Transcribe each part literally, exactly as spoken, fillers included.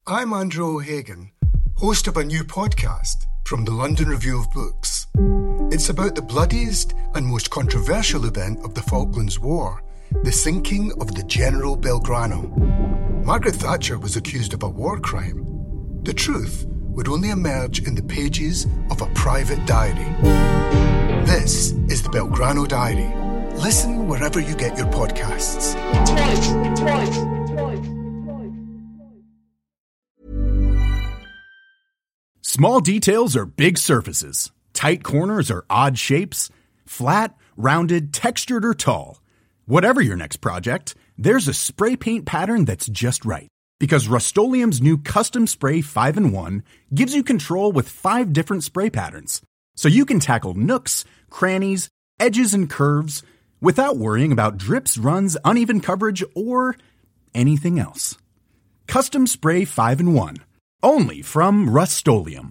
I'm Andrew O'Hagan, host of a new podcast from the London Review of Books. It's about the bloodiest and most controversial event of the Falklands War, the sinking of the General Belgrano. Margaret Thatcher was accused of a war crime. The truth would only emerge in the pages of a private diary. This is the Belgrano Diary. Listen wherever you get your podcasts. Twice, twice, twice, twice. Small details are big surfaces. Tight corners are odd shapes. Flat, rounded, textured, or tall. Whatever your next project, there's a spray paint pattern that's just right. Because Rust-Oleum's new Custom Spray five in one gives you control with five different spray patterns. So you can tackle nooks, crannies, edges, and curves without worrying about drips, runs, uneven coverage, or anything else. Custom Spray five in one. Only from Rust-Oleum.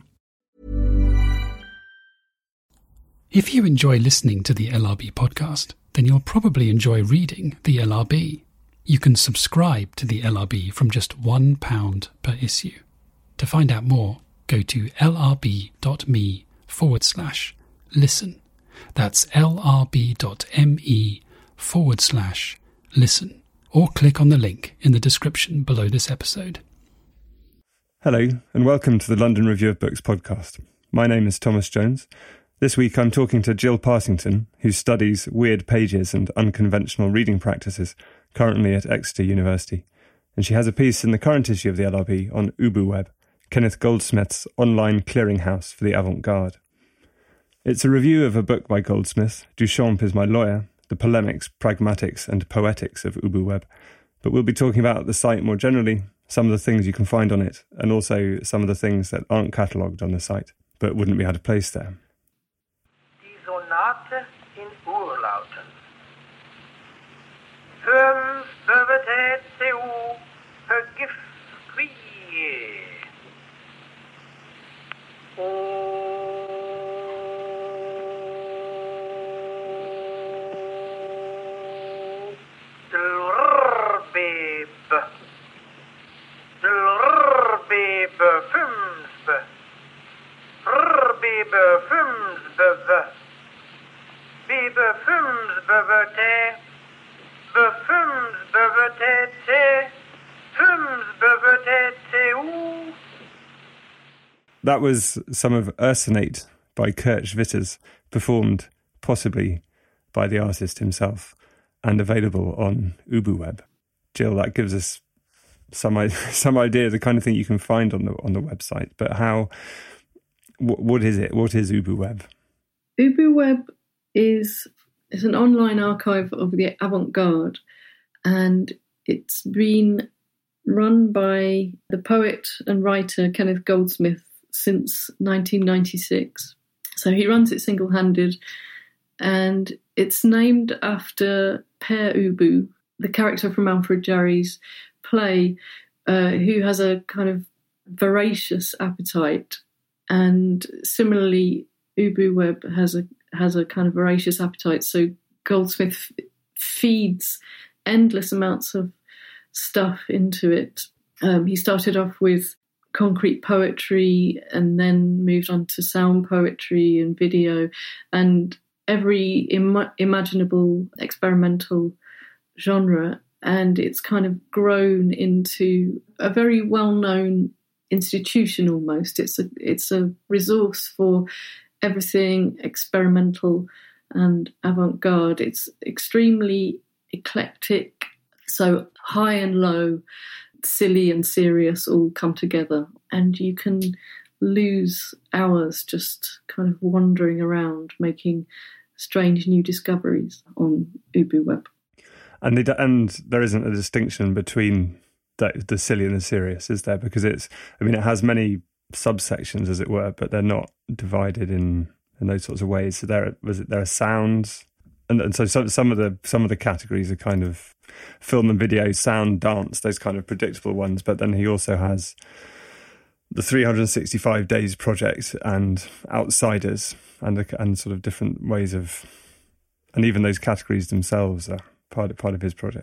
If you enjoy listening to the L R B podcast, then you'll probably enjoy reading the L R B. You can subscribe to the L R B from just one pound per issue. To find out more, go to lrb.me forward slash listen. That's lrb.me forward slash listen. Or click on the link in the description below this episode. Hello, and welcome to the London Review of Books podcast. My name is Thomas Jones. This week I'm talking to Jill Parsington, who studies weird pages and unconventional reading practices, currently at Exeter University. And she has a piece in the current issue of the L R B on UbuWeb, Kenneth Goldsmith's online clearinghouse for the avant-garde. It's a review of a book by Goldsmith, Duchamp is My Lawyer, the polemics, pragmatics and poetics of UbuWeb. But we'll be talking about the site more generally, some of the things you can find on it, and also some of the things that aren't catalogued on the site, but wouldn't be out of place there. Die Sonate in Urlauten. Fünf Bevetät C U Vergif Quie. O Dlurbeb. Dlurbeb Fünf. Bebe Fünfbeve. Bebe Fünfbevete. Befünfbevetete. Fünfbevetete. That was some of Ursinate by Kurt Schwitters, performed possibly by the artist himself and available on UbuWeb. Jill, that gives us some some idea of the kind of thing you can find on the on the website, but how... What is it? What is UbuWeb? UbuWeb is is an online archive of the avant-garde, and it's been run by the poet and writer Kenneth Goldsmith since nineteen ninety-six. So he runs it single-handed, and it's named after Père Ubu, the character from Alfred Jarry's play, uh, who has a kind of voracious appetite. And similarly, UbuWeb has a has a kind of voracious appetite. So Goldsmith f- feeds endless amounts of stuff into it. Um, he started off with concrete poetry and then moved on to sound poetry and video and every Im- imaginable experimental genre. And it's kind of grown into a very well-known institution almost. It's a it's a resource for everything experimental and avant-garde. It's extremely eclectic, so high and low, silly and serious all come together, and you can lose hours just kind of wandering around making strange new discoveries on UbuWeb. And they, and there isn't a distinction between The, the silly and the serious, is there? Because it's, I mean, it has many subsections, as it were, but they're not divided in, in those sorts of ways. So there, was it? There are sounds, and, and so some, some of the some of the categories are kind of film and video, sound, dance, those kind of predictable ones. But then he also has the three hundred sixty-five Days Project and Outsiders, and and sort of different ways of, and even those categories themselves are part of, part of his project.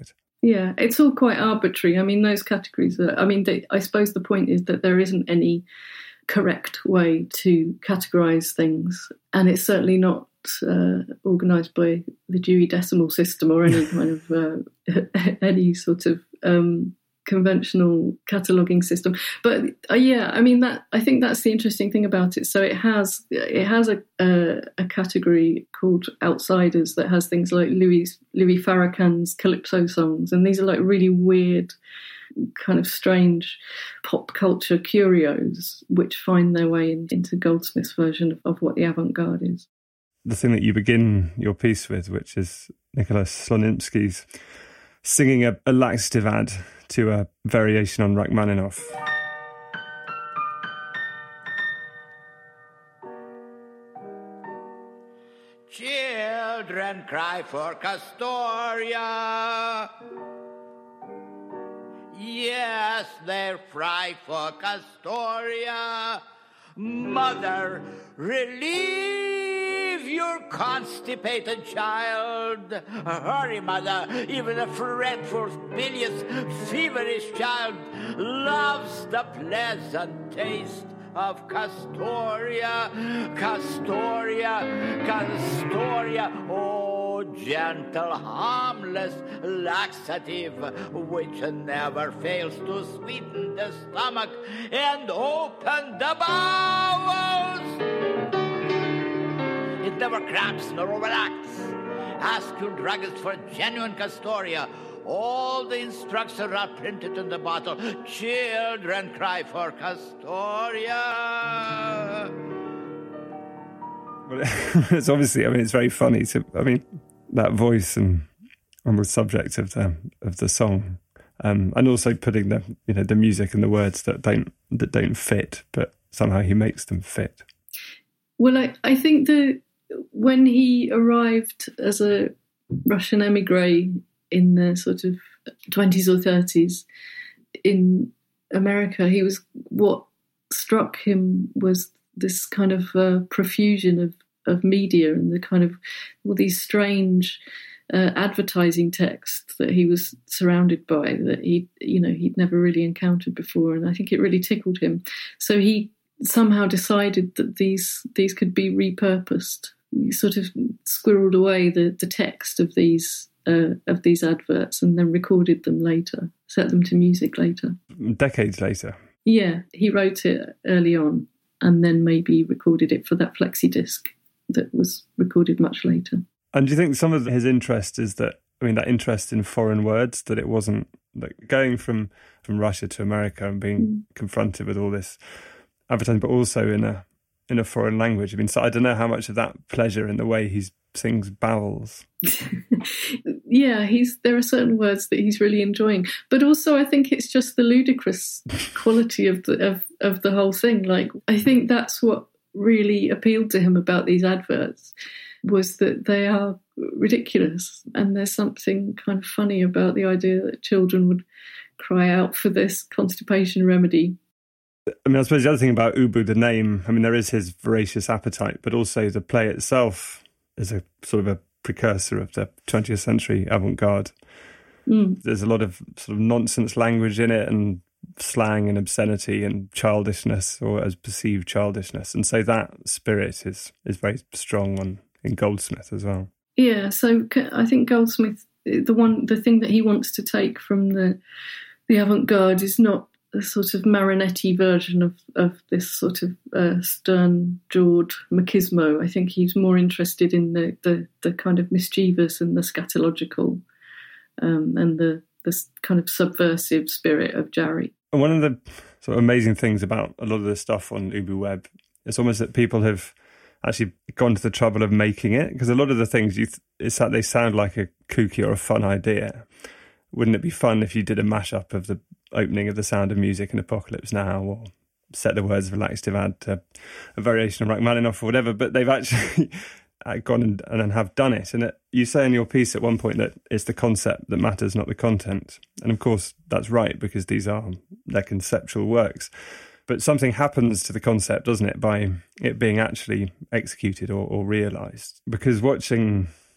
Yeah, it's all quite arbitrary. I mean, those categories are, I mean, they, I suppose the point is that there isn't any correct way to categorise things, and it's certainly not uh, organised by the Dewey Decimal System or any kind of uh, any sort of um, conventional cataloguing system. But uh, yeah, I mean, that I think that's the interesting thing about it. So it has it has a a, a category called Outsiders that has things like Louis Louis Farrakhan's Calypso songs, and these are like really weird, kind of strange pop culture curios which find their way in, into Goldsmith's version of, of what the avant-garde is. The thing that you begin your piece with, which is Nicholas Slonimsky's singing a, a laxative ad to a variation on Rachmaninoff. Children cry for Castoria. Yes, they cry for Castoria. Mother, relieve your constipated child. Hurry, mother, even a fretful, bilious, feverish child loves the pleasant taste of Castoria. Castoria, Castoria, oh, gentle, harmless laxative, which never fails to sweeten the stomach and open the bowels. It never cramps nor overacts. Ask your druggist for genuine Castoria. All the instructions are printed in the bottle. Children cry for Castoria. Well, it's obviously, I mean, it's very funny to, I mean, that voice and, and the subject of the of the song, um, and also putting the you know the music and the words that don't that don't fit, but somehow he makes them fit. Well, I, I think that when he arrived as a Russian emigre in the sort of twenties or thirties in America, he was what struck him was this kind of uh, profusion of, of media and the kind of all these strange uh, advertising texts that he was surrounded by that he, you know, he'd never really encountered before, and I think it really tickled him. So he somehow decided that these these could be repurposed. He sort of squirreled away the, the text of these uh, of these adverts and then recorded them later, set them to music later. Decades later. Yeah, he wrote it early on and then maybe recorded it for that flexi disc that was recorded much later. And do you think some of his interest is that, I mean, that interest in foreign words, that it wasn't like going from, from Russia to America and being mm. confronted with all this advertising, but also in a in a foreign language? I mean, so I don't know how much of that pleasure in the way he sings bowels. Yeah, he's there are certain words that he's really enjoying, but also I think it's just the ludicrous quality of the of, of the whole thing. Like, I think that's what really appealed to him about these adverts, was that they are ridiculous, and there's something kind of funny about the idea that children would cry out for this constipation remedy. I mean, I suppose the other thing about Ubu, the name, I mean, there is his voracious appetite, but also the play itself is a sort of a precursor of the twentieth century avant-garde. Mm. There's a lot of sort of nonsense language in it, and slang and obscenity and childishness, or as perceived childishness. And so that spirit is is very strong on in Goldsmith as well. Yeah, so I think Goldsmith, the one, the thing that he wants to take from the the avant-garde is not a sort of Marinetti version of, of this sort of uh, stern-jawed machismo. I think he's more interested in the, the, the kind of mischievous and the scatological um, and the, the kind of subversive spirit of Jarry. And one of the sort of amazing things about a lot of the stuff on Ubu Web is almost that people have actually gone to the trouble of making it, because a lot of the things, you th- it's that they sound like a kooky or a fun idea. Wouldn't it be fun if you did a mashup of the opening of The Sound of Music and Apocalypse Now, or set the words of a laxative ad to a variation of Rachmaninoff or whatever? But they've actually gone and, and have done it. And it, you say in your piece at one point that it's the concept that matters, not the content. And of course, that's right, because these are their conceptual works. But something happens to the concept, doesn't it, by it being actually executed or, or realised? Because watching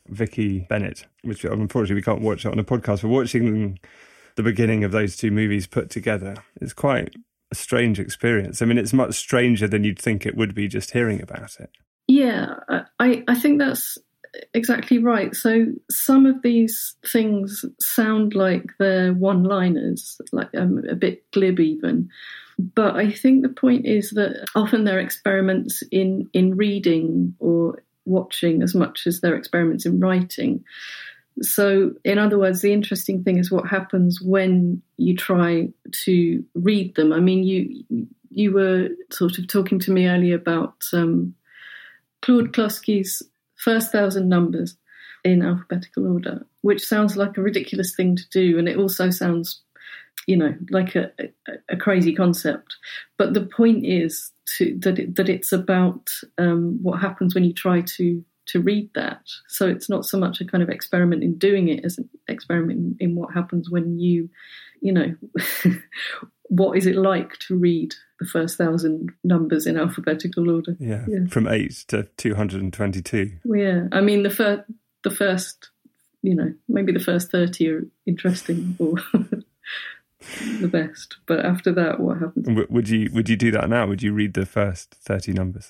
Vicky Bennett, which unfortunately we can't watch it on a podcast, but watching the beginning of those two movies put together is quite a strange experience. I mean, it's much stranger than you'd think it would be just hearing about it. Yeah, I, I think that's exactly right. So some of these things sound like they're one-liners, like um, a bit glib even. But I think the point is that often they're experiments in, in reading or watching as much as they're experiments in writing. So, in other words, the interesting thing is what happens when you try to read them. I mean, you you were sort of talking to me earlier about um, Claude Klossky's First Thousand Numbers in alphabetical order, which sounds like a ridiculous thing to do, and it also sounds, you know, like a, a, a crazy concept. But the point is to, that it, that it's about um, what happens when you try to to read that. So it's not so much a kind of experiment in doing it as an experiment in, in what happens when you, you know, what is it like to read the first thousand numbers in alphabetical order? Yeah, yeah. From eight to two hundred twenty-two. Well, yeah, I mean, the, fir- the first, you know, maybe the first thirty are interesting or the best. But after that, what happens? W- would you would you do that now? Would you read the first thirty numbers?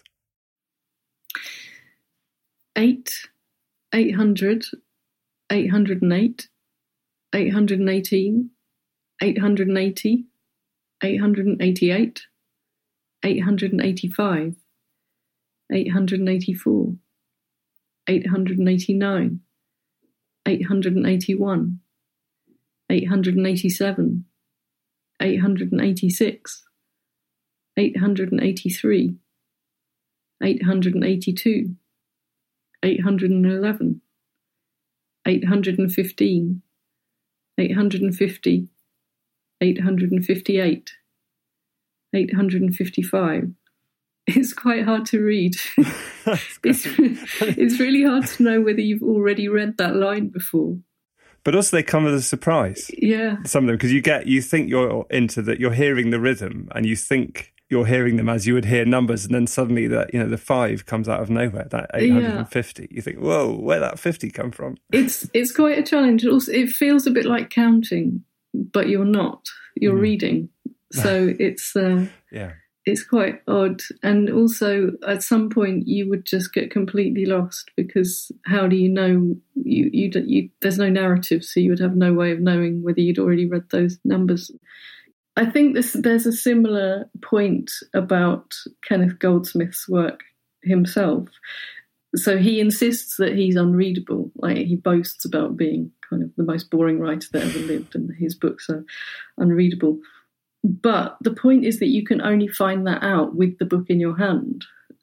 Eight, eight hundred, eight hundred and eight, eight hundred and eighteen, eight hundred and eighty, eight hundred and eighty-eight, eight hundred and eighty-five, eight hundred and eighty-four, eight hundred and eighty-nine, eight hundred and eighty-one, eight hundred and eighty-seven, eight hundred and eighty-six, eight hundred and eighty-three, eight hundred and eighty-two, eight hundred and eleven, eight hundred and fifteen, eight hundred and fifty, eight hundred and fifty-eight, eight hundred and fifty-five. It's quite hard to read. it's, it's really hard to know whether you've already read that line before. But also they come as a surprise. Yeah. Some of them, because you get, you think you're into that, you're hearing the rhythm and you think you're hearing them as you would hear numbers, and then suddenly that, you know, the five comes out of nowhere, that eight hundred fifty. Yeah. You think, whoa, where'd that fifty come from? It's it's quite a challenge. Also, it feels a bit like counting, but you're not. You're mm. reading. So it's uh, yeah, it's quite odd. And also, at some point, you would just get completely lost, because how do you know? You, you, you there's no narrative, so you would have no way of knowing whether you'd already read those numbers. I think this, there's a similar point about Kenneth Goldsmith's work himself. So he insists that he's unreadable. Like, he boasts about being kind of the most boring writer that ever lived, and his books are unreadable. But the point is that you can only find that out with the book in your hand.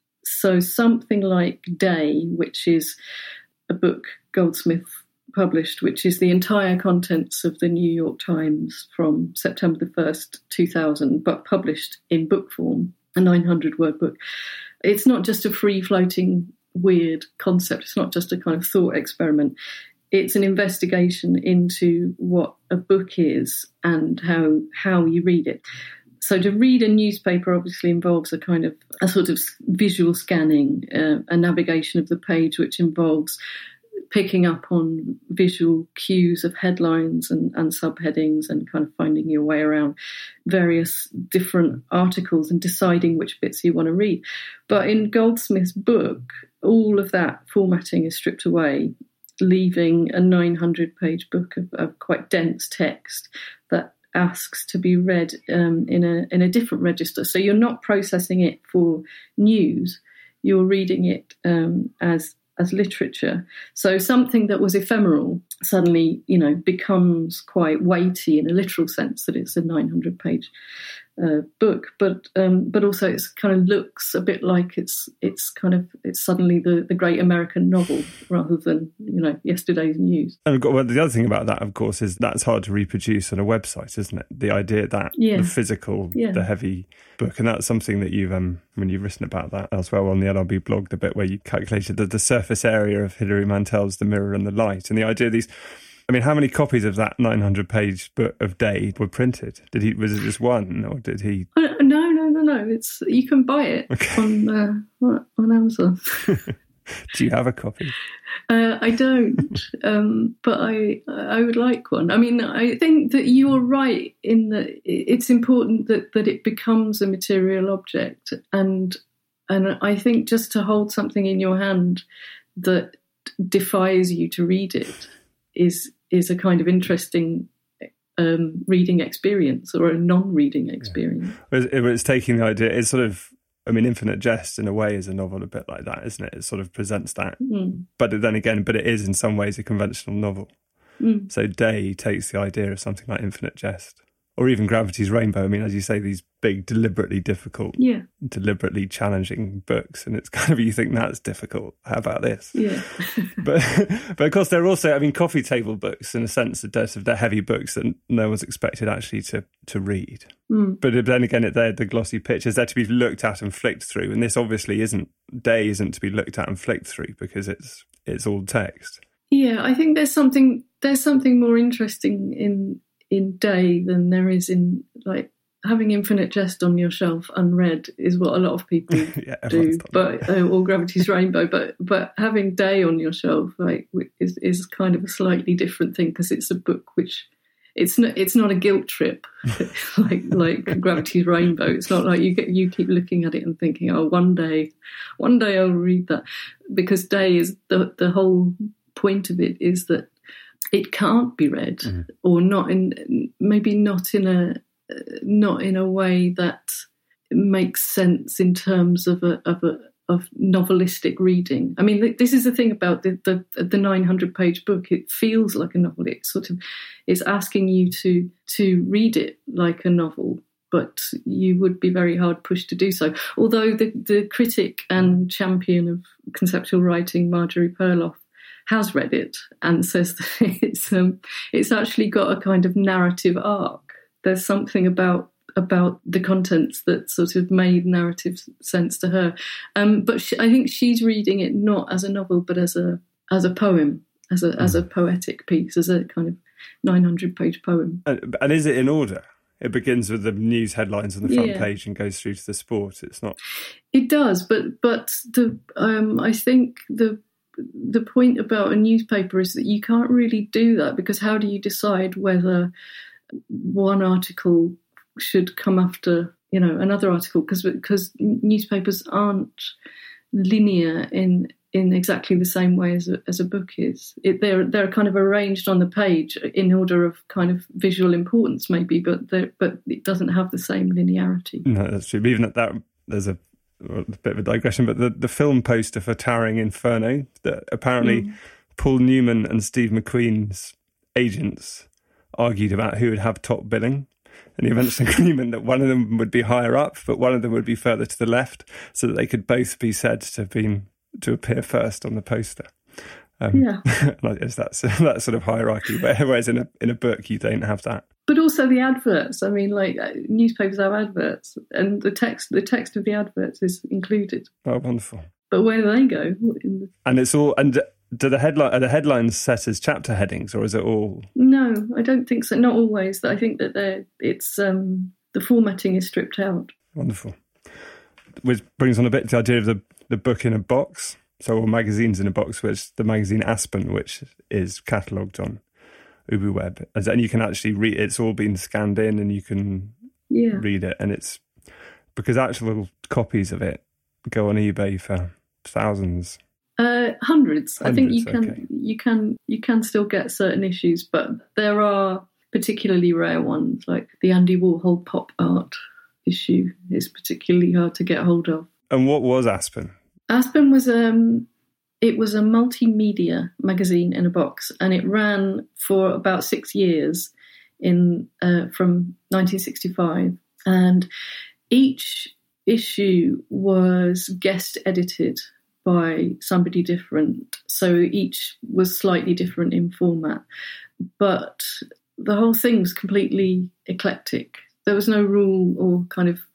So something like Day, which is a book Goldsmith published, which is the entire contents of the New York Times from September the first, two thousand, but published in book form, a nine hundred word book. It's not just a free-floating, weird concept. It's not just a kind of thought experiment. It's an investigation into what a book is and how how you read it. So to read a newspaper obviously involves a kind of a sort of visual scanning, uh, a navigation of the page, which involves picking up on visual cues of headlines and, and subheadings and kind of finding your way around various different articles and deciding which bits you want to read. But in Goldsmith's book, all of that formatting is stripped away, leaving a nine hundred page book of, of quite dense text that asks to be read um, in a in a different register. So you're not processing it for news, you're reading it um, as as literature. So something that was ephemeral suddenly, you know, becomes quite weighty in a literal sense, that it's a nine hundred page uh, book, but um, but also it's kind of looks a bit like it's it's kind of it's suddenly the, the great American novel rather than, you know, yesterday's news. And well, the other thing about that, of course, is that's hard to reproduce on a website, isn't it? The idea that yeah. the physical, yeah. the heavy book, and that's something that you've um when you've written about that elsewhere on the L R B blog, the bit where you calculated the, the surface area of Hilary Mantel's The Mirror and the Light, and the idea of these. I mean, how many copies of that nine hundred page book of Day were printed? Did he was it just one, or did he? Uh, no, no, no, no. It's you can buy it okay. on uh, on Amazon. Do you have a copy? Uh, I don't, um, but I I would like one. I mean, I think that you are right in that it's important that, that it becomes a material object, and and I think just to hold something in your hand that defies you to read it is is a kind of interesting um, reading experience, or a non-reading experience. Yeah. It's, it's taking the idea. It's sort of. I mean, Infinite Jest, in a way, is a novel a bit like that, isn't it? It sort of presents that. Mm. But then again, but it is in some ways a conventional novel. Mm. So Day takes the idea of something like Infinite Jest. Or even Gravity's Rainbow. I mean, as you say, these big, deliberately difficult, yeah. deliberately challenging books. And it's kind of, you think that's difficult. How about this? Yeah. but but of course, they're also, I mean, coffee table books, in a sense, they're, they're heavy books that no one's expected actually to, to read. Mm. But then again, they're the glossy pictures. They're to be looked at and flicked through. And this obviously isn't, Day isn't to be looked at and flicked through because it's it's all text. Yeah, I think there's something there's something more interesting in in Day than there is in, like, having Infinite Jest on your shelf unread is what a lot of people yeah, do, but uh, or Gravity's Rainbow. But but having Day on your shelf, like, is is kind of a slightly different thing, because it's a book which it's not it's not a guilt trip like like Gravity's Rainbow. It's not like you get you keep looking at it and thinking, oh, one day, one day I'll read that, because Day is the the whole point of it is that it can't be read, mm. or not in maybe not in a not in a way that makes sense in terms of a of a of novelistic reading. I mean, this is the thing about the the, the nine hundred page book. It feels like a novel. It sort of is asking you to to read it like a novel, but you would be very hard pushed to do so. Although the the critic and champion of conceptual writing, Marjorie Perloff, has read it and says that it's um, it's actually got a kind of narrative arc. There's something about about the contents that sort of made narrative sense to her. Um, but she, I think she's reading it not as a novel, but as a as a poem, as a mm. as a poetic piece, as a kind of nine hundred page poem. And, and is it in order? It begins with the news headlines on the front yeah. page and goes through to the sport. It's not. It does, but but the um, I think the. The point about a newspaper is that you can't really do that, because how do you decide whether one article should come after, you know, another article? Because because newspapers aren't linear in in exactly the same way as a, as a book is. It, they're they're kind of arranged on the page in order of kind of visual importance, maybe, but but it doesn't have the same linearity. No, that's true. Even at that, there's a. A bit of a digression, but the, the film poster for Towering Inferno, that apparently mm. Paul Newman and Steve McQueen's agents argued about who would have top billing, and he eventually agreement that one of them would be higher up, but one of them would be further to the left, so that they could both be said to have been to appear first on the poster. Um, yeah, and I guess that's that sort of hierarchy. Whereas in a in a book, you don't have that. But also the adverts. I mean, like, newspapers have adverts, and the text the text of the adverts is included. Oh, wonderful! But where do they go? In the... And it's all. And do the headline are the headlines set as chapter headings, or is it all? No, I don't think so. Not always. I think that they're. It's um, the formatting is stripped out. Wonderful. Which brings on a bit the idea of the the book in a box. So, all magazines in a box, which the magazine Aspen, which is catalogued on UbuWeb, and you can actually read. It's all been scanned in, and you can yeah. read it. And it's because actual copies of it go on eBay for thousands, uh, hundreds. hundreds. I think you can okay. you can you can still get certain issues, but there are particularly rare ones, like the Andy Warhol pop art issue is particularly hard to get hold of. And what was Aspen? Aspen was um, it was a multimedia magazine in a box, and it ran for about six years in uh, from nineteen sixty-five, and each issue was guest edited by somebody different, so each was slightly different in format, but the whole thing was completely eclectic. There was no rule or kind of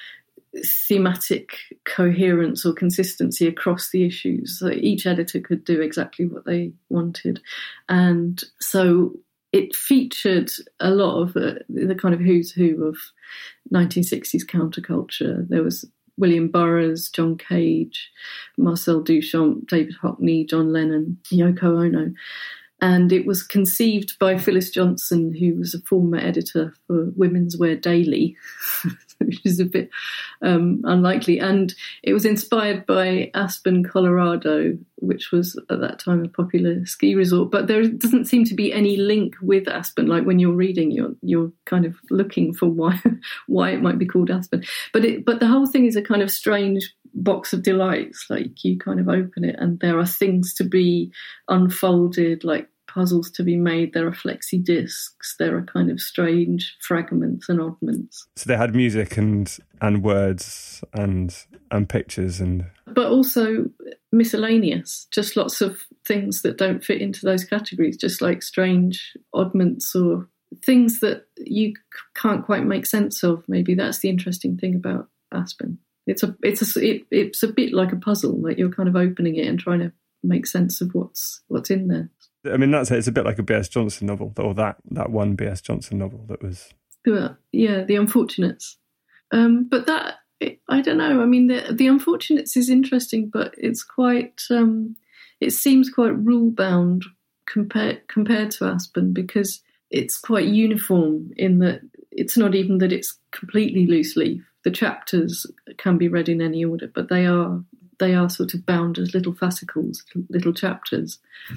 thematic coherence or consistency across the issues. So each editor could do exactly what they wanted, and so it featured a lot of the, the kind of who's who of nineteen sixties counterculture. There was William Burroughs, John Cage, Marcel Duchamp, David Hockney, John Lennon, Yoko Ono. And it was conceived by Phyllis Johnson, who was a former editor for Women's Wear Daily, which is a bit um, unlikely. And it was inspired by Aspen, Colorado, which was at that time a popular ski resort. But there doesn't seem to be any link with Aspen. Like when you're reading, you're you're kind of looking for why why it might be called Aspen. But it, but the whole thing is a kind of strange box of delights. Like you kind of open it and there are things to be unfolded, like puzzles to be made. There are flexi discs. There are kind of strange fragments and oddments. So they had music and and words and and pictures and... But also miscellaneous, just lots of things that don't fit into those categories, just like strange oddments or things that you can't quite make sense of. Maybe that's the interesting thing about Aspen. It's a it's a it, it's a bit like a puzzle. Like you're kind of opening it and trying to make sense of what's what's in there. I mean, that's it. It's a bit like a B S Johnson novel, or that that one B S Johnson novel that was... Yeah, The Unfortunates. Um, but that, I don't know. I mean, the, the Unfortunates is interesting, but it's quite... Um, it seems quite rule-bound compared compared to Aspen, because it's quite uniform in that it's not even that it's completely loose leaf. The chapters can be read in any order, but they are they are sort of bound as little fascicles, little chapters.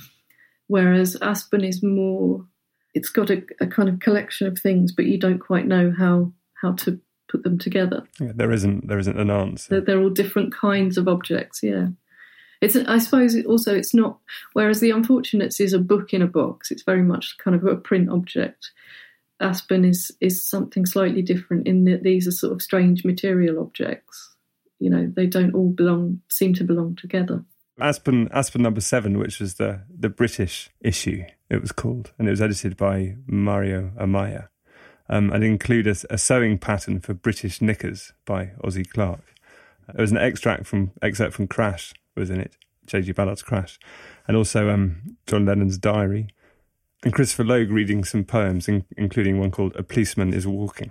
Whereas Aspen is more, it's got a, a kind of collection of things, but you don't quite know how how to put them together. Yeah, there isn't there isn't an answer. They're, they're all different kinds of objects. Yeah, it's I suppose it also it's not. Whereas The Unfortunates is a book in a box. It's very much kind of a print object. Aspen is is something slightly different in that these are sort of strange material objects. You know, they don't all belong seem to belong together. Aspen Aspen number seven, which was the, the British issue, it was called, and it was edited by Mario Amaya. Um, and include a, a sewing pattern for British knickers by Ozzie Clarke. There was an extract from excerpt from Crash was in it, J G Ballard's Crash, and also um, John Lennon's diary, and Christopher Logue reading some poems, in, including one called "A Policeman is Walking."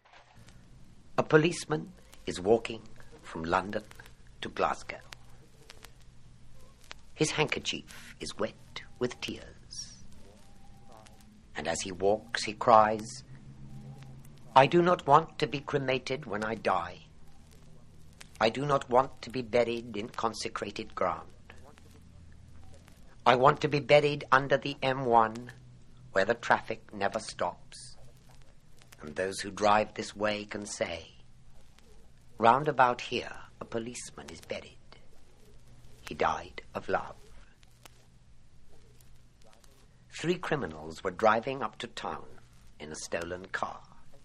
A policeman is walking from London to Glasgow. His handkerchief is wet with tears. And as he walks, he cries, "I do not want to be cremated when I die. I do not want to be buried in consecrated ground. I want to be buried under the M one, where the traffic never stops. And those who drive this way can say, round about here a policeman is buried. He died of love." Three criminals were driving up to town in a stolen car.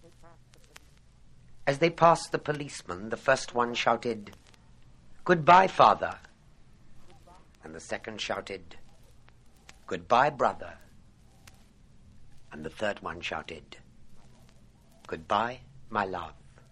As they passed the policeman, the first one shouted, "Goodbye, father." And the second shouted, "Goodbye, brother." And the third one shouted, "Goodbye, my love."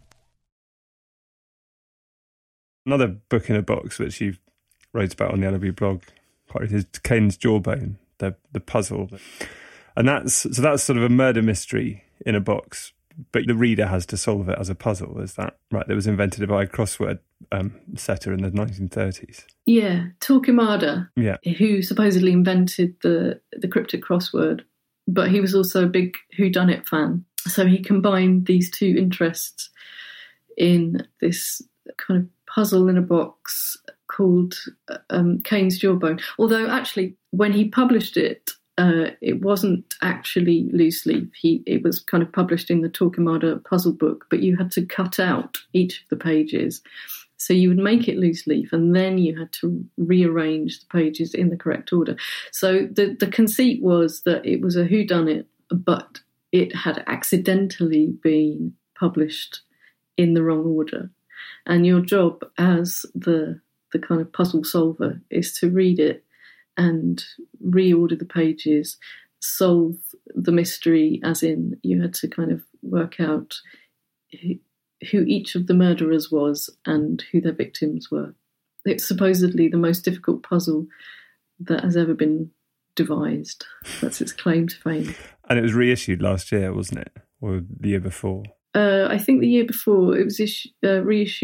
Another book in a box which you wrote about on the L R B blog quite is Kane's Jawbone, the the puzzle, and that's so that's sort of a murder mystery in a box, but the reader has to solve it as a puzzle. Is that right? That was invented by a crossword um, setter in the nineteen thirties. Yeah, Torquemada, yeah, who supposedly invented the the cryptic crossword, but he was also a big whodunit fan. So he combined these two interests in this kind of puzzle in a box called um, Kane's Jawbone. Although actually, when he published it, uh, it wasn't actually loose leaf. He it was kind of published in the Torquemada puzzle book, but you had to cut out each of the pages. So you would make it loose leaf, and then you had to rearrange the pages in the correct order. So the the conceit was that it was a whodunit, but it had accidentally been published in the wrong order. And your job as the the kind of puzzle solver is to read it and reorder the pages, solve the mystery, as in you had to kind of work out who, who each of the murderers was and who their victims were. It's supposedly the most difficult puzzle that has ever been devised. That's its claim to fame. And it was reissued last year, wasn't it? Or the year before? Uh, I think the year before it was issu- uh, reissued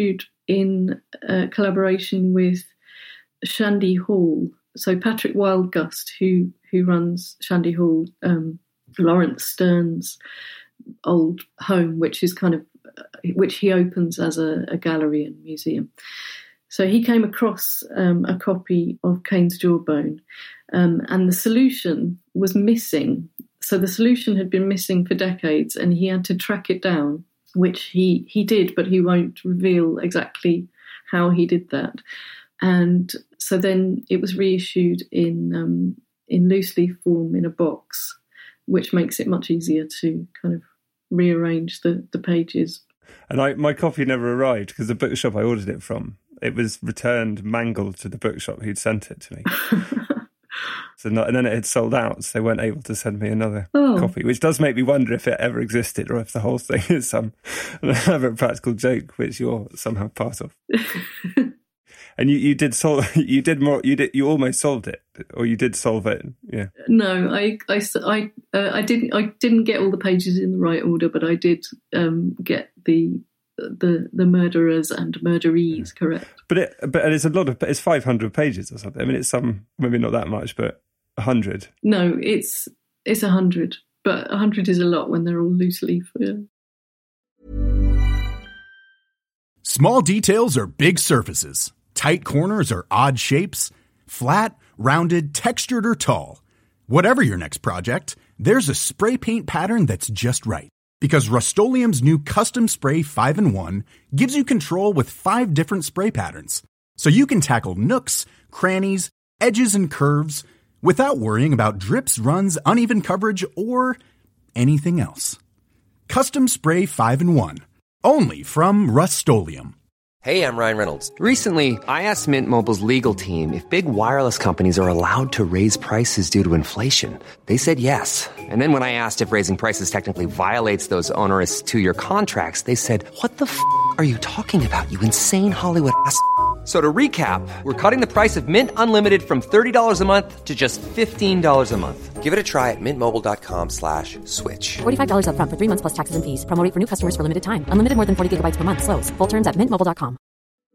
in uh, collaboration with Shandy Hall. So Patrick Wildgust, who who runs Shandy Hall, um, Lawrence Stern's old home, which is kind of which he opens as a, a gallery and museum. So he came across um, a copy of Cain's Jawbone, um, and the solution was missing. So the solution had been missing for decades, and he had to track it down, which he, he did, but he won't reveal exactly how he did that. And so then it was reissued in um, in loose leaf form in a box, which makes it much easier to kind of rearrange the, the pages. And I, my copy never arrived because the bookshop I ordered it from, it was returned mangled to the bookshop who'd sent it to me. so not, and then it had sold out, so they weren't able to send me another oh. copy, which does make me wonder if it ever existed or if the whole thing is some another practical joke which you're somehow part of. And you, you did solve, you did more, you did, you almost solved it, or you did solve it, yeah. No, I, I, I, uh, I didn't, I didn't get all the pages in the right order, but I did um, get the, the, the murderers and murderees correct. But it, but it's a lot of, it's five hundred pages or something. I mean, it's some, maybe not that much, but a hundred. No, it's, it's a hundred, but a hundred is a lot when they're all loose leaf. Yeah. Small details are big surfaces. Tight corners or odd shapes, flat, rounded, textured, or tall. Whatever your next project, there's a spray paint pattern that's just right. Because Rust-Oleum's new Custom Spray five in one gives you control with five different spray patterns. So you can tackle nooks, crannies, edges, and curves without worrying about drips, runs, uneven coverage, or anything else. Custom Spray five in one. Only from Rust-Oleum. Hey, I'm Ryan Reynolds. Recently, I asked Mint Mobile's legal team if big wireless companies are allowed to raise prices due to inflation. They said yes. And then when I asked if raising prices technically violates those onerous two-year contracts, they said, what the f*** are you talking about, you insane Hollywood ass f- So to recap, we're cutting the price of Mint Unlimited from thirty dollars a month to just fifteen dollars a month. Give it a try at mintmobile.com slash switch. forty-five dollars up front for three months plus taxes and fees. Promo rate for new customers for limited time. Unlimited more than forty gigabytes per month. Slows full terms at mint mobile dot com.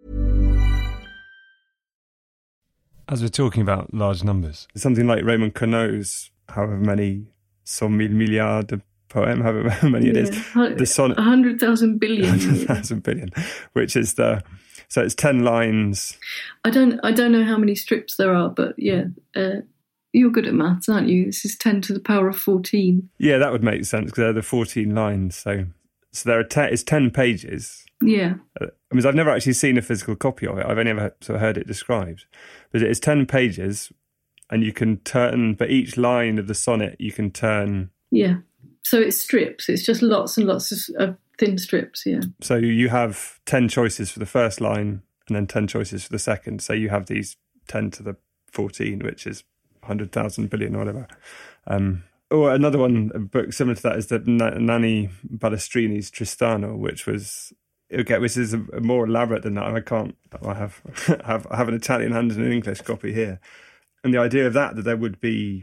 As we're talking about large numbers, something like Raymond Queneau's however many cent mille milliards de poem, however many it is, yeah. the sonnet, a hundred thousand billion, a hundred thousand billion, which is the so it's ten lines. I don't I don't know how many strips there are, but yeah, uh, you're good at maths, aren't you? This is ten to the power of fourteen. Yeah, that would make sense because they're the fourteen lines. So so there are ten, it's ten pages. Yeah. I mean, I've never actually seen a physical copy of it. I've only ever sort of heard it described. But it's ten pages, and you can turn, but each line of the sonnet you can turn. Yeah. So it's strips. It's just lots and lots of, of thin strips, yeah. So you have ten choices for the first line and then ten choices for the second. So you have these ten to the fourteen, which is one hundred thousand billion or whatever. Um, or another one, a book similar to that, is the Nanni Ballestrini's Tristano, which was, okay, which is a, a more elaborate than that. I can't, I have, have, I have an Italian and an English copy here. And the idea of that, that there would be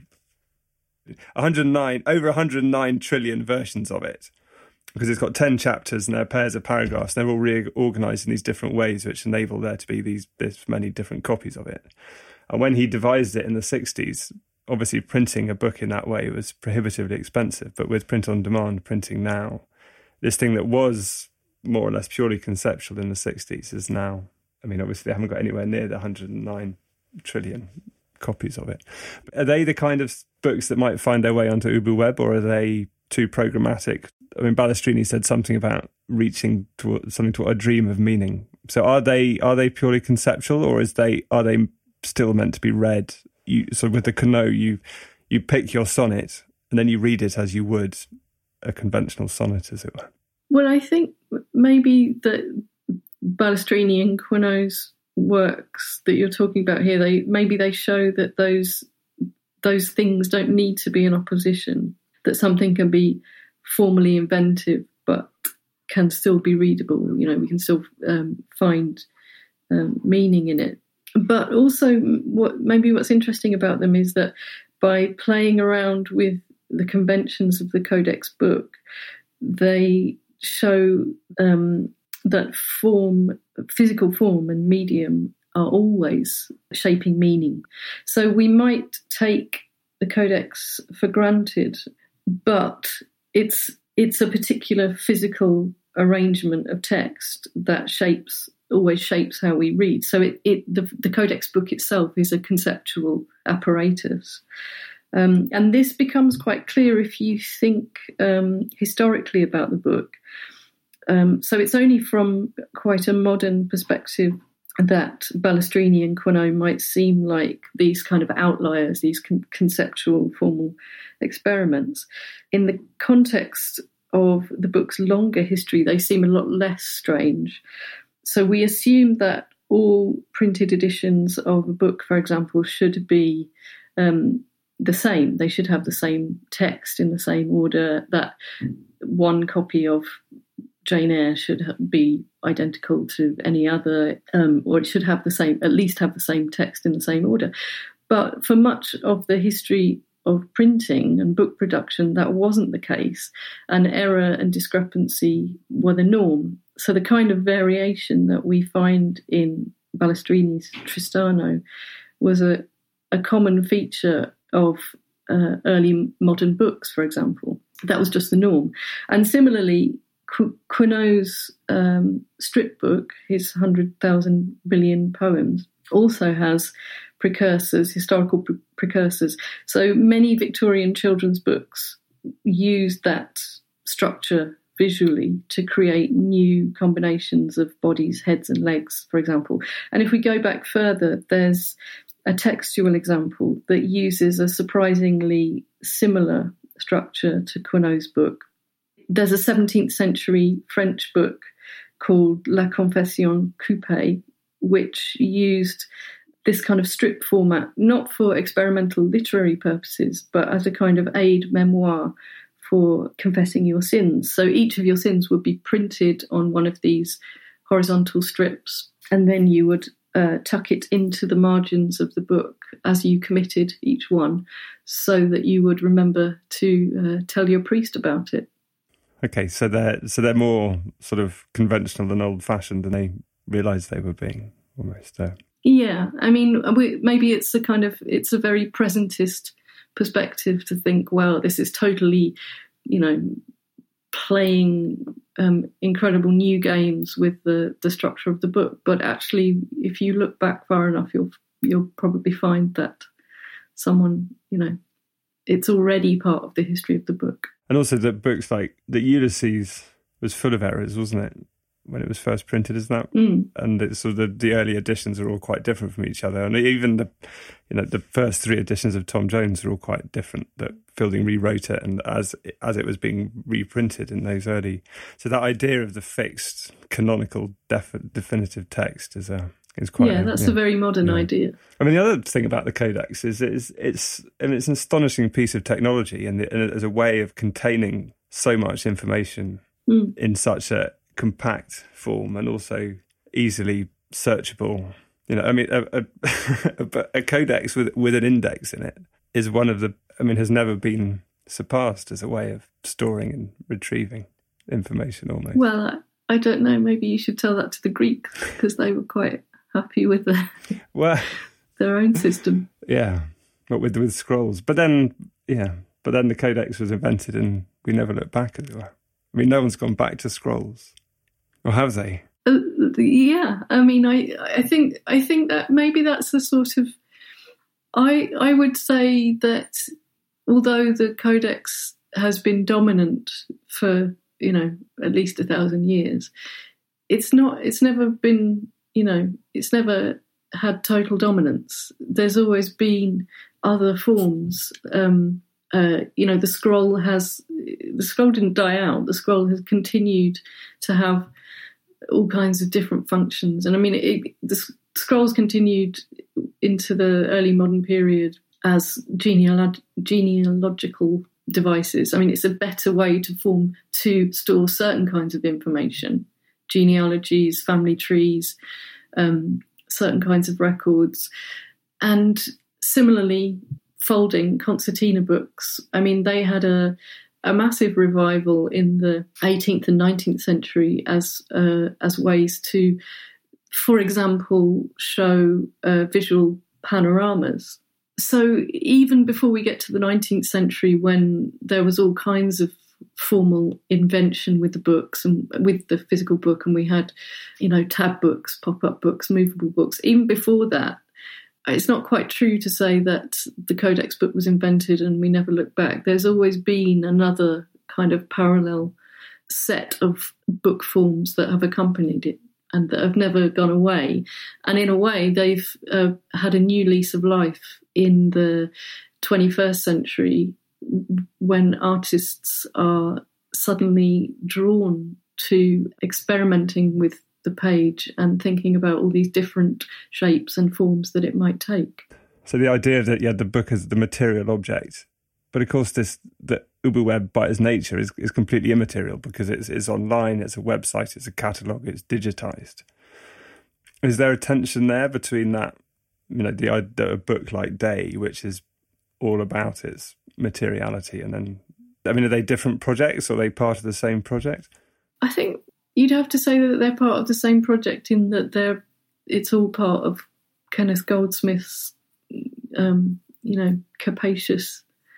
one hundred nine, over one hundred nine trillion versions of it, because it's got ten chapters and they're pairs of paragraphs. They're all reorganised in these different ways, which enable there to be these this many different copies of it. And when he devised it in the sixties, obviously printing a book in that way was prohibitively expensive. But with print-on-demand printing now, this thing that was more or less purely conceptual in the sixties is now, I mean, obviously they haven't got anywhere near the one hundred nine trillion copies of it. Are they the kind of books that might find their way onto UbuWeb, or are they too programmatic? I mean, Balestrini said something about reaching to something to a dream of meaning. So are they are they purely conceptual, or is they are they still meant to be read? You, so with the Queneau, you you pick your sonnet and then you read it as you would a conventional sonnet, as it were. Well, I think maybe that Balestrini and Queneau's works that you're talking about here, they maybe they show that those those things don't need to be in opposition, that something can be formally inventive but can still be readable. You know, we can still um, find um, meaning in it. But also, what maybe what's interesting about them is that by playing around with the conventions of the Codex book, they show um, that form, physical form and medium are always shaping meaning. So we might take the codex for granted, but it's it's a particular physical arrangement of text that shapes always shapes how we read. So it, it the, the codex book itself is a conceptual apparatus. Um, and this becomes quite clear if you think um, historically about the book. Um, so it's only from quite a modern perspective that Balestrini and Queneau might seem like these kind of outliers, these con- conceptual, formal experiments. In the context of the book's longer history, they seem a lot less strange. So we assume that all printed editions of a book, for example, should be um, the same. They should have the same text in the same order, that one copy of Jane Eyre should be identical to any other, um, or it should have the same, at least have the same text in the same order. But for much of the history of printing and book production, that wasn't the case, and error and discrepancy were the norm. So the kind of variation that we find in Balestrini's Tristano was a, a common feature of uh, early modern books, for example. That was just the norm. And similarly, Queneau's um, strip book, his one hundred thousand billion poems, also has precursors, historical pre- precursors. So many Victorian children's books use that structure visually to create new combinations of bodies, heads and legs, for example. And if we go back further, there's a textual example that uses a surprisingly similar structure to Queneau's book. There's a seventeenth century French book called La Confession Coupée, which used this kind of strip format, not for experimental literary purposes, but as a kind of aid memoir for confessing your sins. So each of your sins would be printed on one of these horizontal strips, and then you would uh, tuck it into the margins of the book as you committed each one, so that you would remember to uh, tell your priest about it. Okay, so they're so they're more sort of conventional and old-fashioned than they realised they were being, almost. Uh... Yeah, I mean, we, maybe it's a kind of it's a very presentist perspective to think, well, this is totally, you know, playing um, incredible new games with the the structure of the book. But actually, if you look back far enough, you'll you'll probably find that someone, you know, it's already part of the history of the book. And also that books like that Ulysses was full of errors, wasn't it, when it was first printed, isn't that? Mm. And it's sort of the, the early editions are all quite different from each other. And even the, you know, the first three editions of Tom Jones are all quite different, that Fielding rewrote it and as as it was being reprinted in those early. So that idea of the fixed canonical def, definitive text is a It's quite yeah, a, that's yeah. a very modern yeah. idea. I mean, the other thing about the Codex is it's it's I mean, it's an astonishing piece of technology, and, and as a way of containing so much information mm. in such a compact form and also easily searchable. You know, I mean, a, a, a Codex with with an index in it is one of the. I mean, has never been surpassed as a way of storing and retrieving information. Almost. Well, I don't know. Maybe you should tell that to the Greeks, because they were quite happy with the, well, their own system. Yeah, but with with scrolls. But then, yeah, but then the Codex was invented, and we never looked back, as it were. I mean, no one's gone back to scrolls, or have they? Uh, yeah, I mean, I I think I think that maybe that's a sort of. I I would say that although the Codex has been dominant for, you know, at least a thousand years, it's not. It's never been. You know, it's never had total dominance. There's always been other forms. Um, uh, you know, the scroll has, the scroll didn't die out. The scroll has continued to have all kinds of different functions. And I mean, it, the scrolls continued into the early modern period as genealog- genealogical devices. I mean, it's a better way to form, to store certain kinds of information. Genealogies, family trees, um, certain kinds of records. And similarly, folding concertina books, I mean, they had a a massive revival in the eighteenth and nineteenth century as uh, as ways to, for example, show uh, visual panoramas. So even before we get to the nineteenth century, when there was all kinds of formal invention with the books and with the physical book, and we had, you know, tab books, pop-up books, movable books, even before that, it's not quite true to say that the Codex book was invented and we never look back. There's always been another kind of parallel set of book forms that have accompanied it and that have never gone away. And in a way, they've uh, had a new lease of life in the twenty-first century when artists are suddenly drawn to experimenting with the page and thinking about all these different shapes and forms that it might take. So the idea that you had the book as the material object, but of course this the UbuWeb by its nature is, is completely immaterial because it's, it's online, it's a website, it's a catalogue, it's digitised. Is there a tension there between that, you know, the idea of a book like Day, which is all about its materiality, and then, I mean, are they different projects or are they part of the same project? I think you'd have to say that they're part of the same project in that they're it's all part of Kenneth Goldsmith's, um, you know, capacious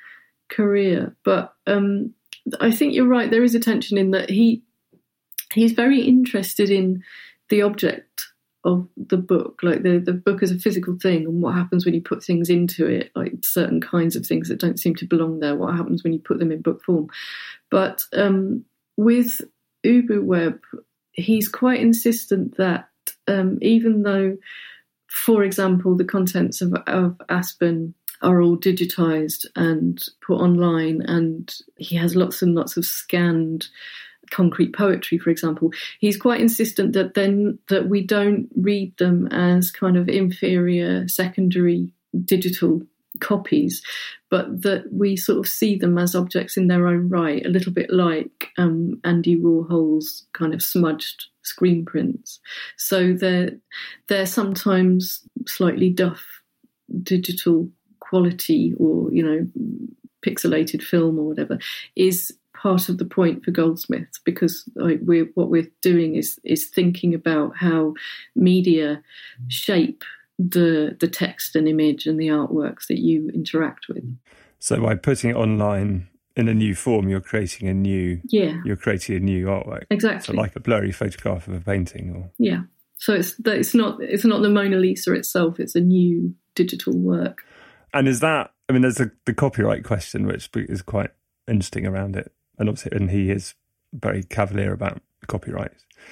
career. But um, I think you're right. There is a tension in that he he's very interested in the object of the book, like the, the book as a physical thing, and what happens when you put things into it, like certain kinds of things that don't seem to belong there, what happens when you put them in book form. But um, with UbuWeb, he's quite insistent that um, even though, for example, the contents of, of Aspen are all digitised and put online, and he has lots and lots of scanned concrete poetry, for example, he's quite insistent that then that we don't read them as kind of inferior secondary digital copies, but that we sort of see them as objects in their own right, a little bit like um, Andy Warhol's kind of smudged screen prints. So they're, they're sometimes slightly duff digital quality, or, you know, pixelated film or whatever, is part of the point for Goldsmith, because like, we're, what we're doing is is thinking about how media shape the the text and image and the artworks that you interact with. So by putting it online in a new form, you're creating a new yeah you're creating a new artwork. Exactly. So like a blurry photograph of a painting, or yeah. So it's it's not it's not the Mona Lisa itself. It's a new digital work. And is that? I mean, there's a, the copyright question, which is quite interesting around it. And obviously, and he is very cavalier about copyright.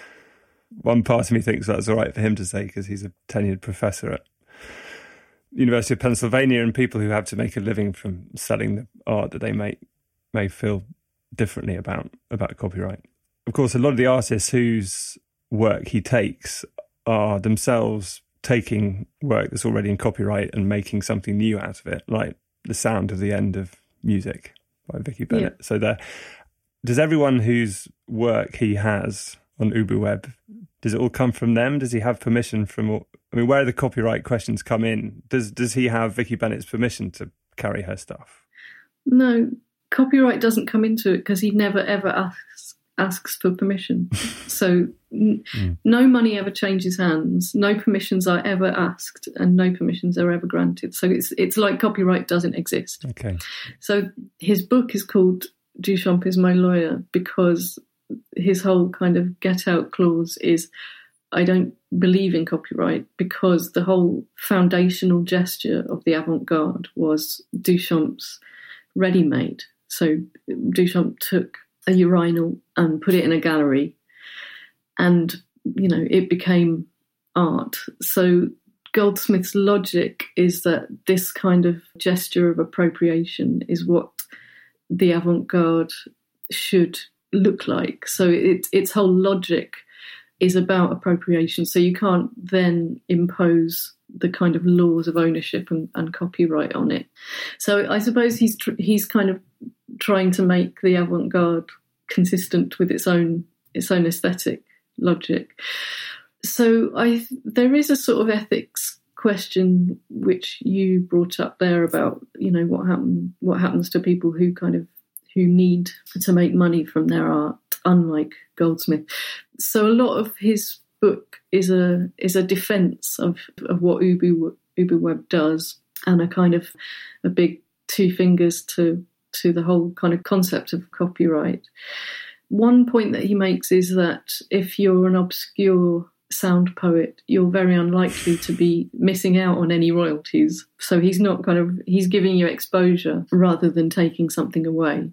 One part of me thinks that's all right for him to say because he's a tenured professor at University of Pennsylvania, and people who have to make a living from selling the art that they make may feel differently about, about copyright. Of course, a lot of the artists whose work he takes are themselves taking work that's already in copyright and making something new out of it, like The Sound of the End of Music by Vicky Bennett. Yeah. So there, does everyone whose work he has on UbuWeb, does it all come from them? Does he have permission from all, I mean, where the copyright questions come in, does does he have Vicky Bennett's permission to carry her stuff? No, copyright doesn't come into it because he never ever asks asks for permission. So n- mm. no money ever changes hands, no permissions are ever asked, and no permissions are ever granted. So it's it's like copyright doesn't exist. Okay. So his book is called Duchamp is My Lawyer because his whole kind of get out clause is, I don't believe in copyright, because the whole foundational gesture of the avant-garde was Duchamp's ready-made. So Duchamp took a urinal and put it in a gallery, and, you know, it became art. So Goldsmith's logic is that this kind of gesture of appropriation is what the avant-garde should look like. So it, its whole logic is about appropriation. So you can't then impose the kind of laws of ownership and, and copyright on it. So I suppose he's tr- he's kind of trying to make the avant-garde consistent with its own its own aesthetic logic. So I there is a sort of ethics question which you brought up there about, you know, what happen what happens to people who kind of who need to make money from their art, unlike Goldsmith. So a lot of his book is a is a defence of, of what Ubu, UbuWeb does, and a kind of a big two fingers to to the whole kind of concept of copyright. One point that he makes is that if you're an obscure sound poet, you're very unlikely to be missing out on any royalties. So he's not kind of, he's giving you exposure rather than taking something away.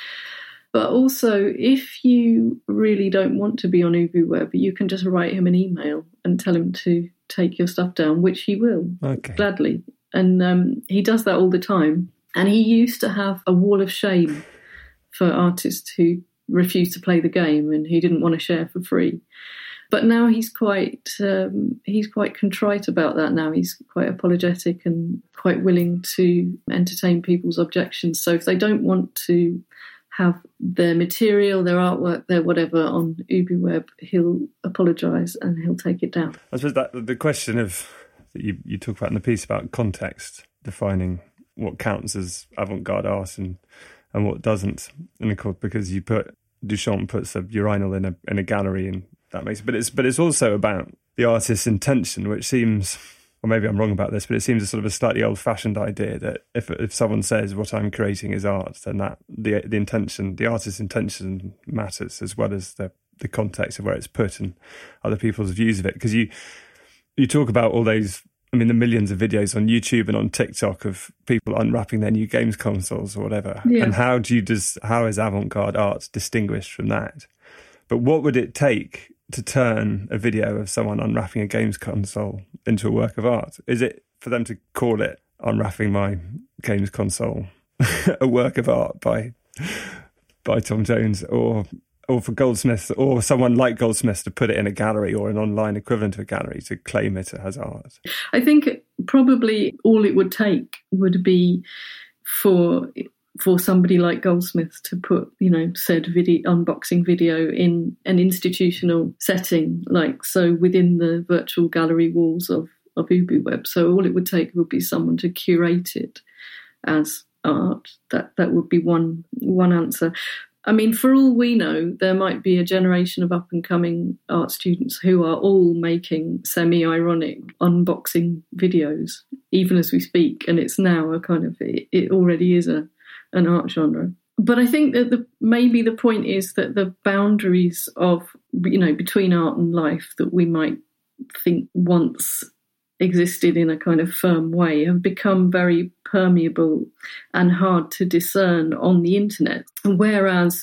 But also, if you really don't want to be on UbuWeb, you can just write him an email and tell him to take your stuff down, which he will, okay. gladly. And um, he does that all the time. And he used to have a wall of shame for artists who refused to play the game and who didn't want to share for free. But now he's quite um, he's quite contrite about that now. He's quite apologetic and quite willing to entertain people's objections. So if they don't want to have their material, their artwork, their whatever on UbuWeb, he'll apologise and he'll take it down. I suppose that the question of that you, you talk about in the piece about context, defining what counts as avant-garde art and, and what doesn't. And of course, because you put Duchamp puts a urinal in a in a gallery, and that makes it. But it's but it's also about the artist's intention, which seems, or maybe I'm wrong about this, but it seems a sort of a slightly old-fashioned idea that if if someone says what I'm creating is art, then that the the intention, the artist's intention matters as well as the the context of where it's put and other people's views of it. Because you you talk about all those, I mean, the millions of videos on YouTube and on TikTok of people unwrapping their new games consoles or whatever. Yeah. And how do you just how is avant-garde art distinguished from that? But what would it take to turn a video of someone unwrapping a games console into a work of art? Is it for them to call it Unwrapping My Games Console, a work of art by by Tom Jones, or or for Goldsmith or someone like Goldsmith to put it in a gallery or an online equivalent of a gallery to claim it as art? I think probably all it would take would be for for somebody like Goldsmith to put, you know, said video, unboxing video in an institutional setting, like so within the virtual gallery walls of, of UbuWeb. So all it would take would be someone to curate it as art. That that would be one one answer. I mean, for all we know, there might be a generation of up-and-coming art students who are all making semi-ironic unboxing videos, even as we speak, and it's now a kind of, it, it already is a an art genre. But I think that the, maybe the point is that the boundaries of, you know, between art and life that we might think once existed in a kind of firm way have become very permeable and hard to discern on the internet. Whereas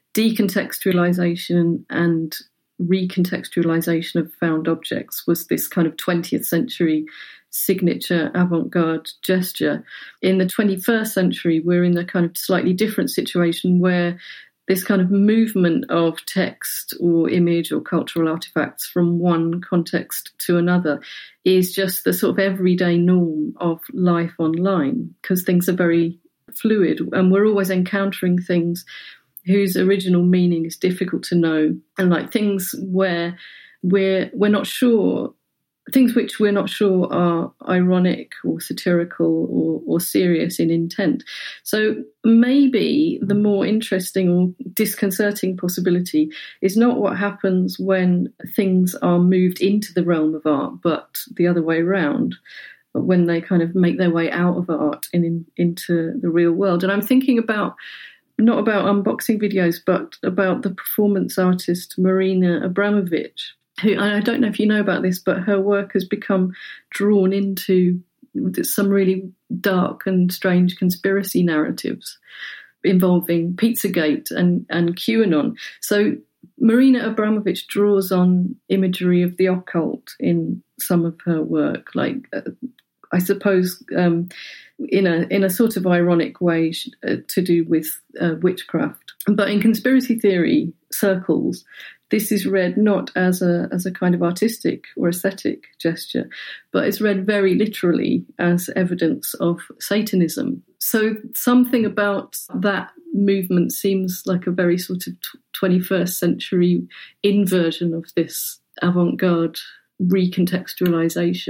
decontextualization and recontextualization of found objects was this kind of twentieth century signature avant-garde gesture. In the twenty-first century, we're in a kind of slightly different situation where this kind of movement of text or image or cultural artifacts from one context to another is just the sort of everyday norm of life online, because things are very fluid and we're always encountering things whose original meaning is difficult to know, and like things where we're we're not sure, things which we're not sure are ironic or satirical or, or serious in intent. So maybe the more interesting or disconcerting possibility is not what happens when things are moved into the realm of art, but the other way around, when they kind of make their way out of art and in, into the real world. And I'm thinking about, not about unboxing videos, but about the performance artist Marina Abramovich, who, I don't know if you know about this, but her work has become drawn into some really dark and strange conspiracy narratives involving Pizzagate and, and QAnon. So Marina Abramovich draws on imagery of the occult in some of her work, like uh, I suppose um, in a in a sort of ironic way uh, to do with uh, witchcraft. But in conspiracy theory circles, this is read not as a as a kind of artistic or aesthetic gesture, but it's read very literally as evidence of Satanism. So something about that movement seems like a very sort of twenty-first century inversion of this avant-garde recontextualization.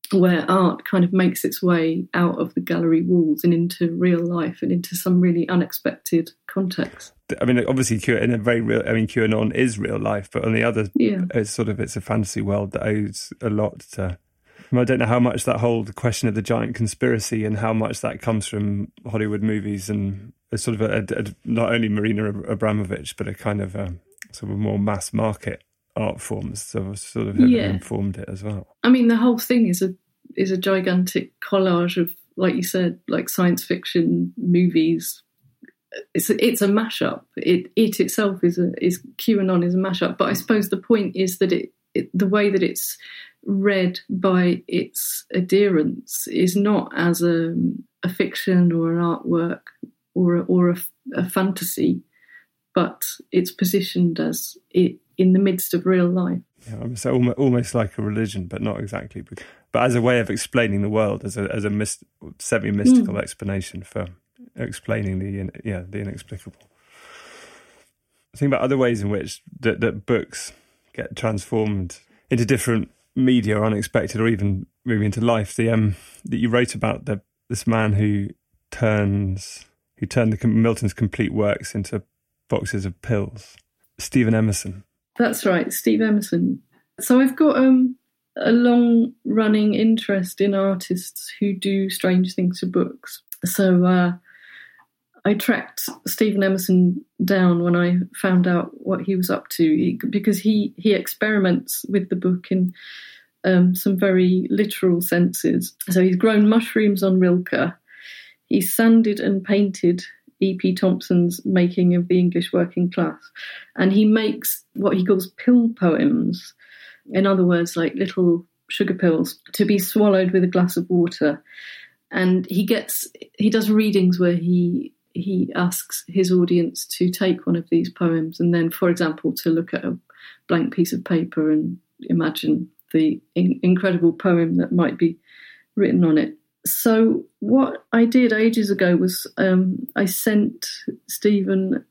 where art kind of makes its way out of the gallery walls and into real life and into some really unexpected context. I mean, obviously, Q, in a very real, I mean, QAnon is real life, but on the other, yeah. it's sort of, it's a fantasy world that owes a lot to, I don't know how much that whole question of the giant conspiracy and how much that comes from Hollywood movies and a sort of a, a, not only Marina Abramovich, but a kind of a, sort of more mass market art forms, so sort of have yeah. informed it as well. I mean, the whole thing is a is a gigantic collage of, like you said, like science fiction movies. It's a, it's a mashup. It it itself is a is QAnon is a mashup. But I suppose the point is that it, it the way that it's read by its adherents is not as a a fiction or an artwork or a, or a, a fantasy, but it's positioned as it in the midst of real life. Yeah, so almost, almost like a religion, but not exactly. But as a way of explaining the world, as a as a myst, semi-mystical mm. explanation for explaining the yeah the inexplicable. Think about other ways in which that, that books get transformed into different media, or unexpected, or even moving into life. The um that you wrote about the this man who turns who turned the Milton's complete works into boxes of pills. Stephen Emerson. That's right, Steve Emerson. So I've got um, a long-running interest in artists who do strange things to books. So uh, I tracked Stephen Emerson down when I found out what he was up to, he, because he, he experiments with the book in um, some very literal senses. So he's grown mushrooms on Rilke. He's sanded and painted E P Thompson's Making of the English Working Class. And he makes what he calls pill poems, in other words, like little sugar pills, to be swallowed with a glass of water. And he gets, he does readings where he he asks his audience to take one of these poems and then, for example, to look at a blank piece of paper and imagine the in- incredible poem that might be written on it. So what I did ages ago was um, I sent Stephen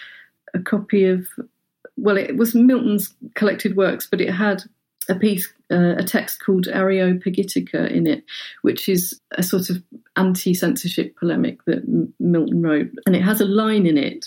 a copy of, well, it was Milton's collected works, but it had a piece, uh, a text called Areopagitica in it, which is a sort of anti-censorship polemic that M- Milton wrote. And it has a line in it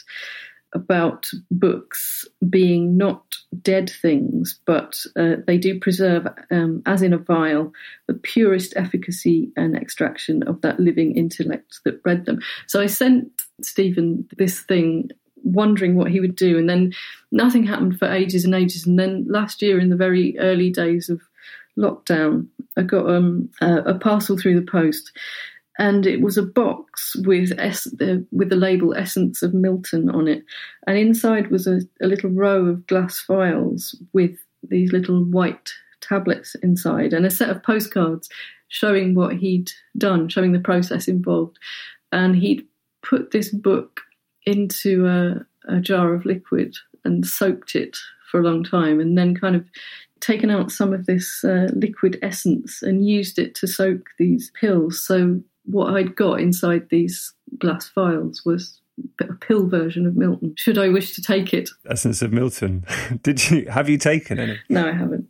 about books being not dead things, but uh, they do preserve, um, as in a vial, the purest efficacy and extraction of that living intellect that bred them. So I sent Stephen this thing, wondering what he would do, and then nothing happened for ages and ages. And then last year, in the very early days of lockdown, I got um, a, a parcel through the post. And it was a box with es- uh, with the label Essence of Milton on it. And inside was a, a little row of glass files with these little white tablets inside and a set of postcards showing what he'd done, showing the process involved. And he'd put this book into a, a jar of liquid and soaked it for a long time, and then kind of taken out some of this uh, liquid essence and used it to soak these pills. So what I'd got inside these glass vials was a pill version of Milton, should I wish to take it. Essence of Milton. Did you, have you taken any? No, I haven't.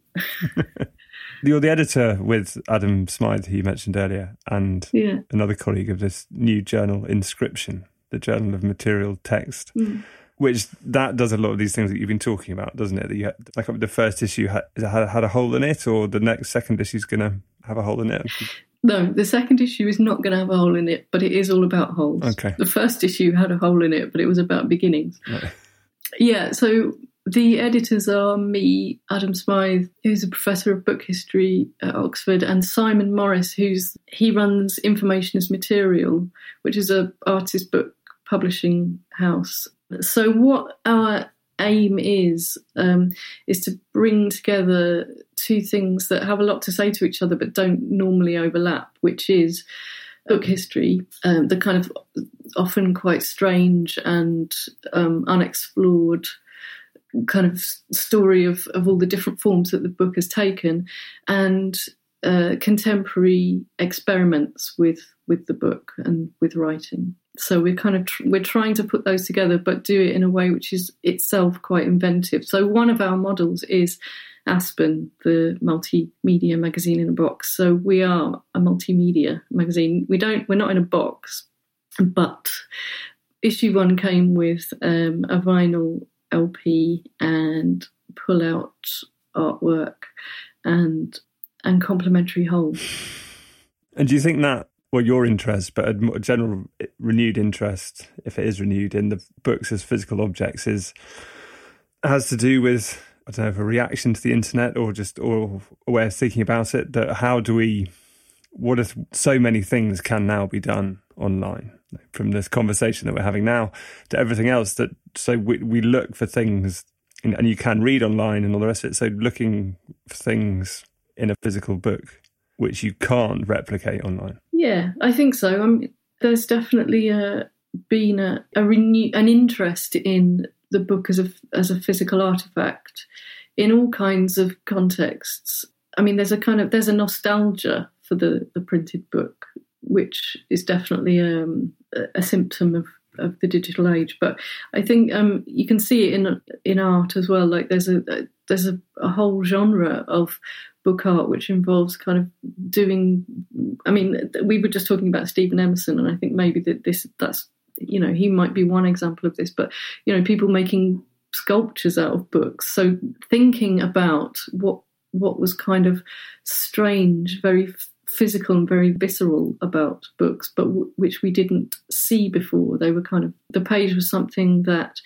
You're the editor with Adam Smythe, who you mentioned earlier, and yeah. another colleague of this new journal, Inscription, the Journal of Material Text, mm. which that does a lot of these things that you've been talking about, doesn't it? That you had, like the first issue had, had, had a hole in it, or the next second issue is going to have a hole in it? No, the second issue is not going to have a hole in it, but it is all about holes. Okay. The first issue had a hole in it, but it was about beginnings. Right. Yeah, so the editors are me, Adam Smythe, who's a professor of book history at Oxford, and Simon Morris, who's he runs Information as Material, which is a artist book publishing house. So what our aim is um, is to bring together two things that have a lot to say to each other but don't normally overlap, which is book history, um, the kind of often quite strange and um, unexplored kind of story of, of all the different forms that the book has taken, and uh, contemporary experiments with with the book and with writing. So we're kind of tr- we're trying to put those together, but do it in a way which is itself quite inventive. So one of our models is Aspen, the multimedia magazine in a box. So we are a multimedia magazine. We don't, we're not in a box, but issue one came with um, a vinyl L P and pull-out artwork and and complimentary whole. And do you think that, well, your interest, but a general renewed interest, if it is renewed, in the books as physical objects, is has to do with, I don't know, if a reaction to the internet or just or a way of thinking about it? That how do we, what if so many things can now be done online, from this conversation that we're having now to everything else, that so we, we look for things, and, and you can read online and all the rest of it. So looking for things in a physical book which you can't replicate online. Yeah, I think so. I mean, there's definitely a, been a, a renew, an interest in the book as a as a physical artifact in all kinds of contexts. I mean, there's a kind of there's a nostalgia for the, the printed book, which is definitely um, a, a symptom of, of the digital age. But I think um, you can see it in in art as well. Like there's a, a there's a, a whole genre of book art which involves kind of doing. I mean, we were just talking about Stephen Emerson, and I think maybe that this that's you know he might be one example of this. But you know, people making sculptures out of books. So thinking about what what was kind of strange, very physical and very visceral about books, but w- which we didn't see before. They were kind of, the page was something that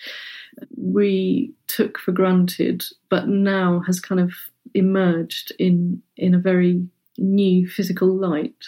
we took for granted, but now has kind of emerged in in a very new physical light.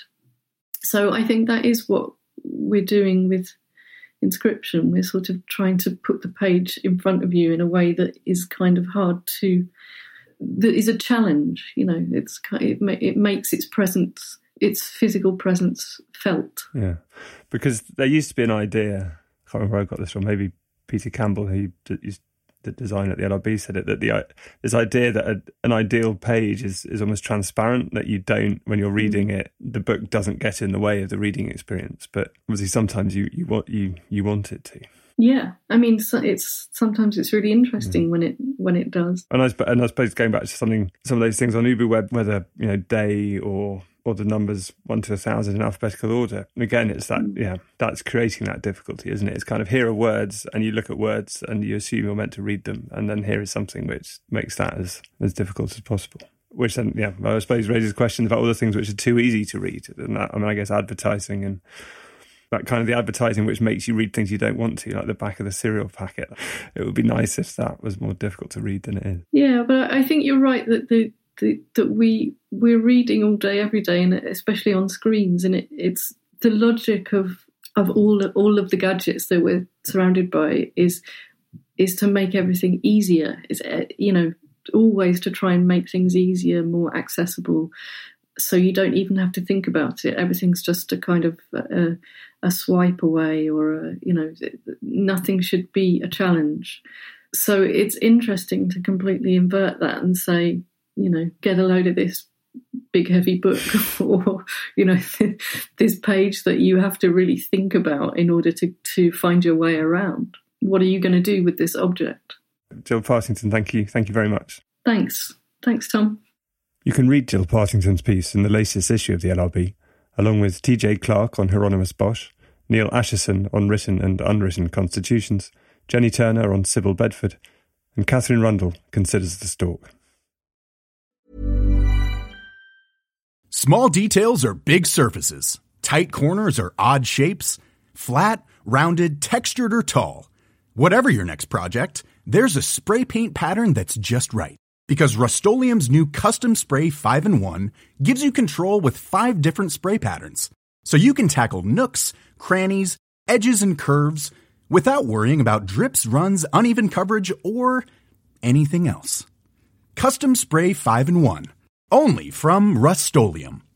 So I think that is what we're doing with Inscription. We're sort of trying to put the page in front of you in a way that is kind of hard to, that is a challenge. You know, it's it, it makes its presence, its physical presence felt. Yeah, because there used to be an idea, I can't remember where I got this from, maybe Peter Campbell, who used the design at the L R B, said it, that the this idea that a, an ideal page is, is almost transparent, that you don't, when you're reading it, the book doesn't get in the way of the reading experience. But obviously sometimes you, you want you you want it to. Yeah, I mean, so it's sometimes it's really interesting mm. when it when it does. And I, and I suppose going back to something, some of those things on UbuWeb, whether you know day or or the numbers one to a thousand in alphabetical order. And again, it's that mm. yeah, that's creating that difficulty, isn't it? It's kind of, here are words, and you look at words and you assume you're meant to read them, and then here is something which makes that as as difficult as possible. Which then, yeah, I suppose raises questions about all the things which are too easy to read. And that, I mean, I guess advertising and that kind of the advertising which makes you read things you don't want to, like the back of the cereal packet. It would be nice if that was more difficult to read than it is. Yeah, but I think you're right that the, the that we we're reading all day, every day, and especially on screens. And it, it's the logic of of all all of the gadgets that we're surrounded by is is to make everything easier. Is you know always to try and make things easier, more accessible. So you don't even have to think about it. Everything's just a kind of a, a swipe away, or a, you know, nothing should be a challenge. So it's interesting to completely invert that and say, you know, get a load of this big heavy book, or you know, this page that you have to really think about in order to to find your way around. What are you going to do with this object? Jill Partington, thank you, thank you very much. Thanks, thanks, Tom. You can read Jill Partington's piece in the latest issue of the L R B, along with T J Clark on Hieronymus Bosch, Neil Asherson on written and unwritten constitutions, Jenny Turner on Sybil Bedford, and Catherine Rundle considers the stork. Small details are big surfaces. Tight corners are odd shapes. Flat, rounded, textured, or tall. Whatever your next project, there's a spray paint pattern that's just right. Because Rust-Oleum's new Custom Spray five in one gives you control with five different spray patterns. So you can tackle nooks, crannies, edges, and curves without worrying about drips, runs, uneven coverage, or anything else. Custom Spray five in one. Only from Rust-Oleum.